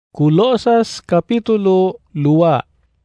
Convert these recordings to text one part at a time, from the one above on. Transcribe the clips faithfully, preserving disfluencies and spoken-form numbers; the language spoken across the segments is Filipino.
Kolosas Kapitulo dua.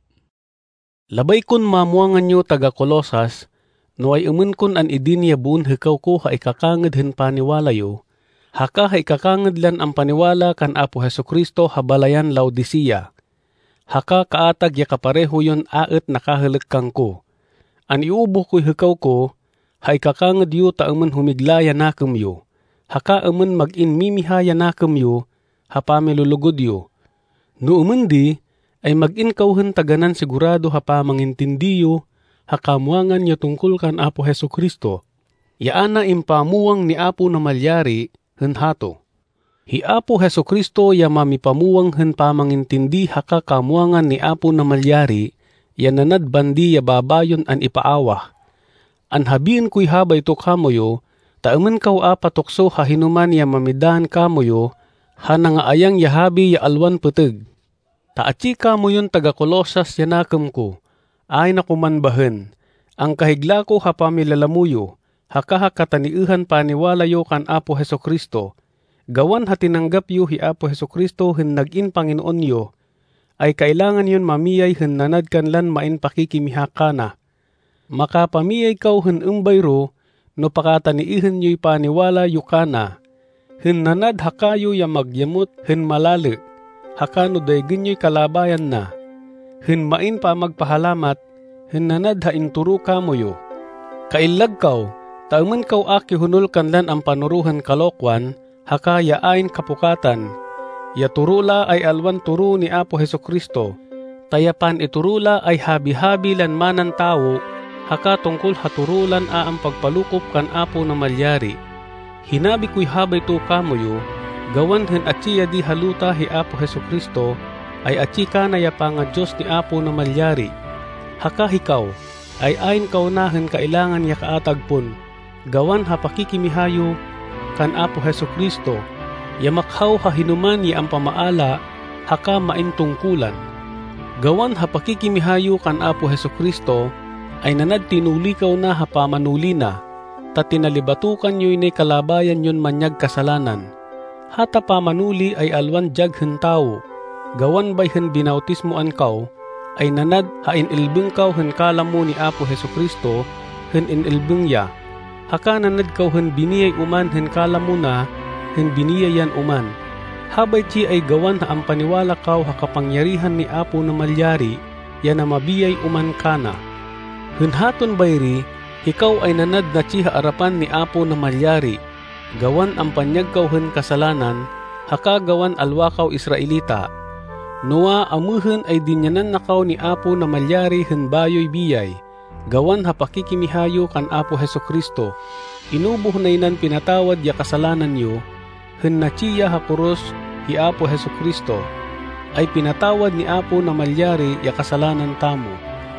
Labay kun mamuangan nyo taga Kolosas, no ay umun kun an idin ya buon hikaw ko ha ikakangad hen paniwala yo, haka ha ikakangad lan ang paniwala kan Apo Hesukristo habalayan Laodicea. Haka kaatag ya kapareho yon aet nakahalag kang ko. An iubo ko'y hikaw ko, ha ikakangad yo ta umun humiglaya nakem yo, haka umun mag-in mimihaya nakem yo, ha pamilulugod yo. No umundi, ay mag-inkawhen taganan sigurado ha pa mangintindiyo, ha kamuangan niya tungkol kan Apo Hesukristo. Yaana impamuwang ni Apo na malyari, hen hato. Hi Apo Hesukristo ya mamipamuwang hen pamangintindi haka kamuangan ni Apo na malyari, ya nanad bandi ya babayon an ipaawah. An habiin ko'y habay to kamoyo, taumen kaw apatokso ha hinuman ya mamidahan kamoyo, ha nangaayang yahabi ya alwan peteg. Taatsi ka mo yun taga Kolosas yanakam ko, ay nakumanbahen. Ang kahigla ko ha pamilalamuyo, haka ha kataniuhan paniwala yo kan Apo Hesukristo. Gawan ha tinanggap yo hi Apo Hesukristo hen nagin Panginoon yo, ay kailangan yun mamiyay hen nanad kanlan main pakikimihaka na. Makapamiyay kaw hen umbayro, no pakataniuhan yo'y paniwala yo kana. Hen nanad hakayo ya magyamot hen malali. Haka no daygin nyo'y kalabayan na, hen main pa magpahalamat, hen nanad ha inturo kamoyo. Kailag kaw, taumen kaw aki hunol kanlan ang panuruhan kalokwan, haka yaain kapukatan. Ya turula ay alwan turo ni Apo Hesukristo, tayapan iturula ay habi-habi lan manan tao, haka tungkol haturulan a ang pagpalukop kan Apo na malyari. Hinabi ko'y habay to kamoyo, gawan hen atsiya di haluta hi Apo Hesukristo, ay atsi ka na yapanga Diyos ni Apo na malyari. Haka hikaw, ay ayn kaw na hen kailangan ya kaatagpon, gawan ha pakikimihayo kan Apo Hesukristo, ya makhaw ha hinuman ya ang pamaala, haka maintungkulan. Gawan ha pakikimihayo kan Apo Hesukristo, ay nanad tinulikaw na ha pamanuli na, ta tinalibatukan yo'y nay kalabayan yon manyag kasalanan. Hata pamanuli ay alwan jag hen tao, gawan bay hen binautismoan kaw, ay nanad ha inilbeng kaw hen kalamo ni Apo Hesukristo, hen inilbeng ya. Haka nanad kaw hen biniyay uman hen kalamo na, hen biniyayan uman. Habay ti ay gawan ha ang paniwala kaw ha kapangyarihan ni Apo na malyari, ya na mabiyay uman kana. Hen haton bayri, ikaw ay nanad na ti haarapan ni Apo na malyari, gawan ang panyag kaw hen kasalanan, haka gawan alwa kaw Israelita. Noa amuhen ay dinyanan na kaw ni Apo na malyari hen bayoy biyay, gawan ha pakikimihayo kan Apo Hesukristo. Inubuh na inan pinatawad ya kasalanan yo, hen natsiya ha kuros hi Apo Hesukristo, ay pinatawad ni Apo na malyari ya kasalanan tamo.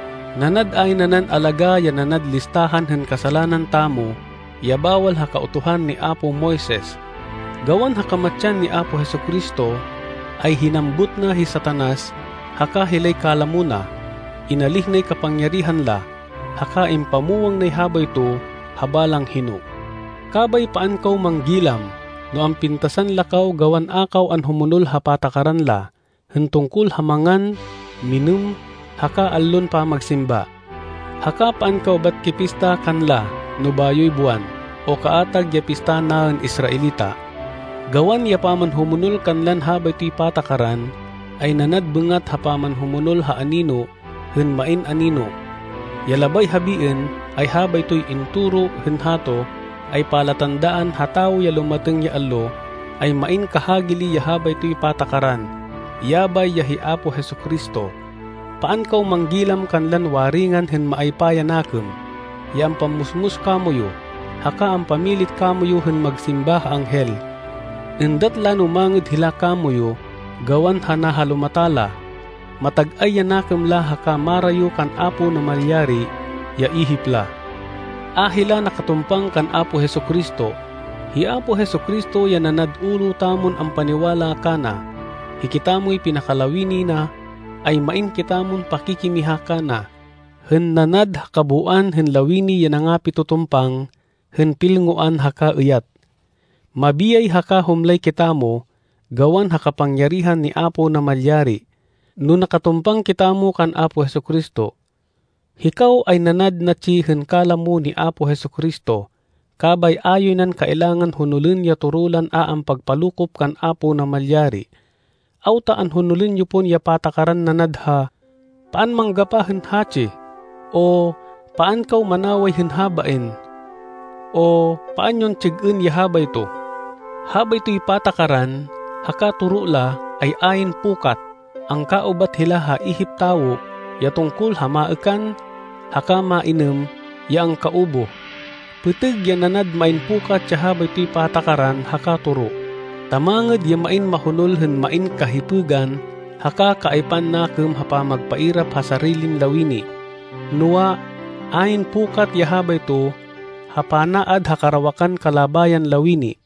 Nanad ay nanan alaga ya nanad listahan hen kasalanan tamo, ya bawal ha kautuhan ni Apo Moises. Gawan ha kamatyan ni Apo Hesukristo, ay hinambut na hi Satanas, haka hilay kalamuna, inalih na'y kapangyarihan la, haka impamuwang na'y habay to, habalang hino. Kabay paan kaw manggilam, no ang pintasan lakaw gawan akaw an humunol ha patakaran la, hen tungkol hamangan, minum, haka allon pa magsimba. Haka paan kaw bat kipista kanla, no bayoy buwan, o kaatag ya pista na ang Israelita. Gawan ya paman humunol kanlan habay to'y patakaran, ay nanad bengat ha paman humunol ha anino, hen main anino. Yalabay habiin, ay habay to'y inturo hen hato, ay palatandaan hataw ya lumateng ya allo, ay main kahagili ya habay to'y patakaran, yabay ya hi Apo Hesukristo. Paan kaw manggilam kanlan waringan hen maaypaya nakem, ya ang pamusmus kamoyo, haka ang pamilit kamoyo hen magsimba anghel. Endat lano mangid hila kamoyo, gawan hana halumatala, matag-ay yanakem la haka marayo kan Apo na malyari, ya ihipla. Ahila nakatumpang kan Apo Hesukristo, hi Apo Hesukristo ya nanad ulo tamon ang paniwala kana, hikitamo'y pinakalawini na, ay main kitamon pakikimihaka na, hen nanad hakabuan hen lawini ya nga pitutumpang, hen pilnguan haka iyat. Mabiyay haka humlay kitamo, gawan hakapangyarihan ni Apo na malyari. No nakatumpang kitamo kan Apo Hesukristo, hikaw ay nanad na tsihen kalamo ni Apo Hesukristo, kabay ayonan kailangan hunulin ya turulan a ang pagpalukop kan Apo na malyari. Autaan hunulin yu pon ya patakaran nanadha, paan manggapahen hachi, o paan kaw manaway henhabain, o paan yon tsigin ya habay to. Habay to ipatakaran, haka turula ay ayin pukat, ang kaubat hilaha ihip tawo, ya tungkol hamaakan, haka mainem, ya ang kaubo. Putig ya nanad main pukat ya habay to'y patakaran, haka turo. Tamangad ya main mahunulhen main kahipugan, haka kaipan nakem hapa magpairap ha sarilim lawini. Nuwa, ayin pukat ya habay to, hapanaad hakarawakan kalabayan lawini.